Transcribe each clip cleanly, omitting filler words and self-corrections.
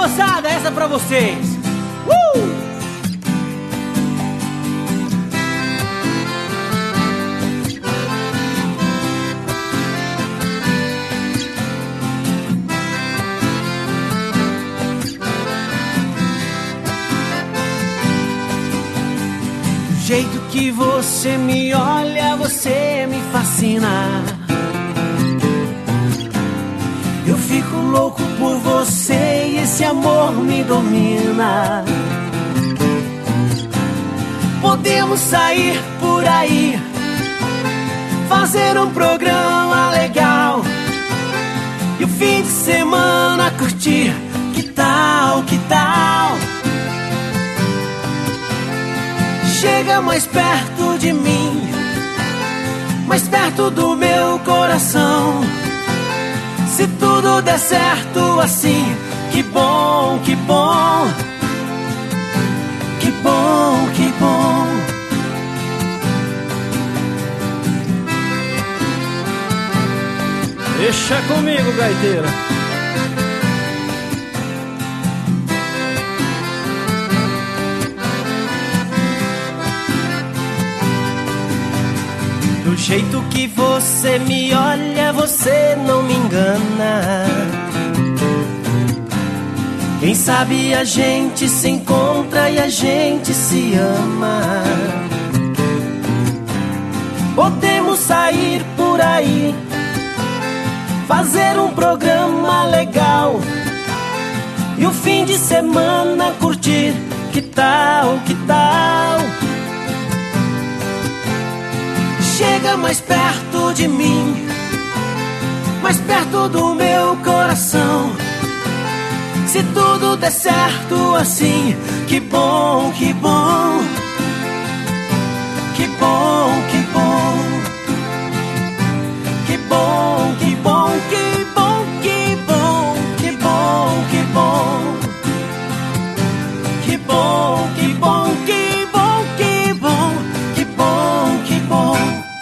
moçada, essa é pra vocês. Do jeito que você me olha, você me fascina. Eu fico louco por você e esse amor me domina. Podemos sair por aí, fazer um programa legal e o fim de semana curtir. Que tal, que tal? Chega mais perto de mim, mais perto do meu coração. Se tudo der certo assim, que bom, que bom. Que bom, que bom. Deixa comigo, gaiteiro. Do jeito que você me olha, você não me engana. Quem sabe a gente se encontra e a gente se ama. Podemos sair por aí, fazer um programa legal e o fim de semana curtir. Que tal, que tal? Chega mais perto de mim, mais perto do meu coração. Se tudo der certo assim, que bom, que bom. Que bom, que bom. Que bom, que bom, que bom, que bom. Que bom, que bom. Que bom, que bom, que bom, que bom. Que bom, que bom.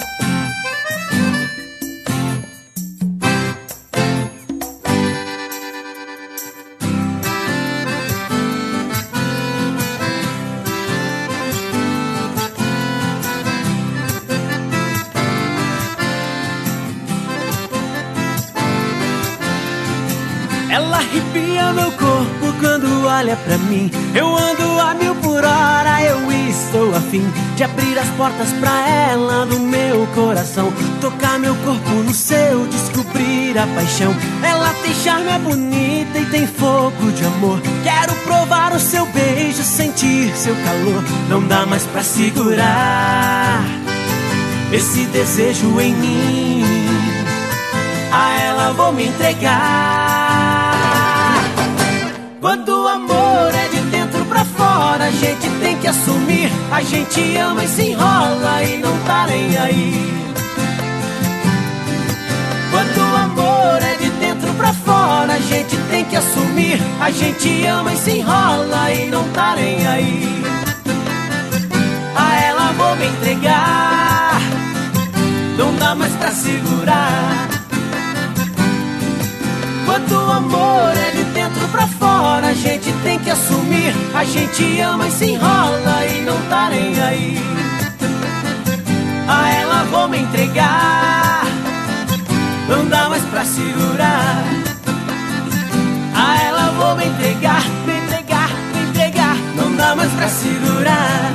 Ela arrepia meu corpo quando olha pra mim. Eu ando a 1000 por hora, eu estou afim de abrir as portas pra ela do meu coração. Tocar meu corpo no seu, descobrir a paixão. Ela tem charme, é bonita e tem fogo de amor. Quero provar o seu beijo, sentir seu calor. Não dá mais pra segurar esse desejo em mim. A ela vou me entregar. Quando o amor é de dentro pra fora, a gente tem que assumir. A gente ama e se enrola e não tá nem aí. Quando o amor é de dentro pra fora, a gente tem que assumir. A gente ama e se enrola e não tá nem aí. A ela vou me entregar. Não dá mais pra segurar. Quando o amor é de dentro pra fora, a gente tem que assumir. A gente ama e se enrola e não tá nem aí. A ela vou me entregar. Não dá mais pra segurar. A ela vou me entregar, me entregar, me entregar. Não dá mais pra segurar.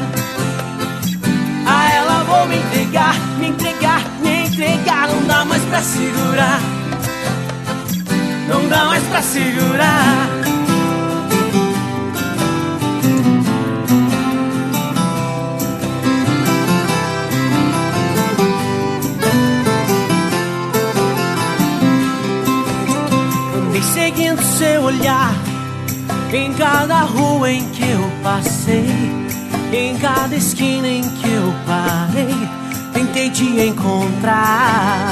A ela vou me entregar, me entregar, me entregar. Não dá mais pra segurar. Não dá mais pra segurar. Andei seguindo seu olhar em cada rua em que eu passei, em cada esquina em que eu parei. Tentei te encontrar.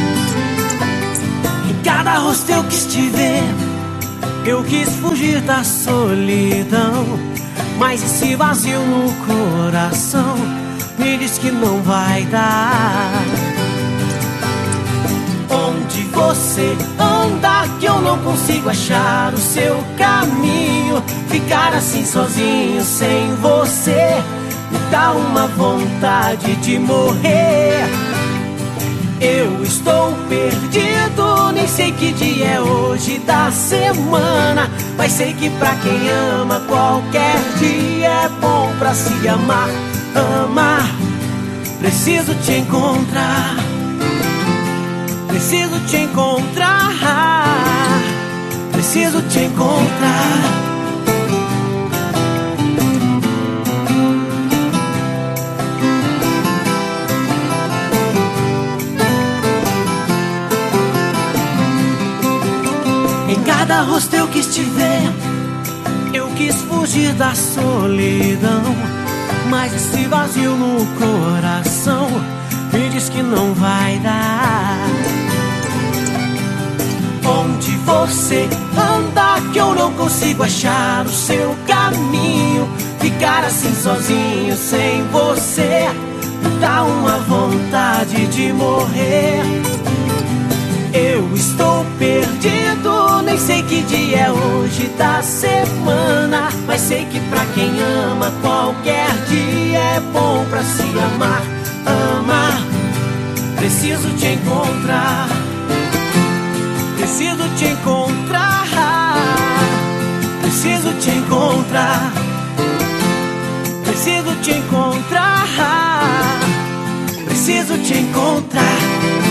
Cada rosto eu quis te ver, eu quis fugir da solidão. Mas esse vazio no coração me diz que não vai dar. Onde você anda que eu não consigo achar o seu caminho. Ficar assim sozinho sem você me dá uma vontade de morrer. Eu estou perdido, nem sei que dia é hoje da semana, mas sei que pra quem ama qualquer dia é bom pra se amar. Amar, preciso te encontrar, preciso te encontrar, preciso te encontrar. Em cada rosto eu quis te ver, eu quis fugir da solidão, mas esse vazio no coração me diz que não vai dar. Onde você anda que eu não consigo achar o seu caminho. Ficar assim sozinho sem você me dá uma vontade de morrer. Eu estou perdido, nem sei que dia é hoje da semana, mas sei que pra quem ama qualquer dia é bom pra se amar. Amar, preciso te encontrar, preciso te encontrar, preciso te encontrar, preciso te encontrar, preciso te encontrar.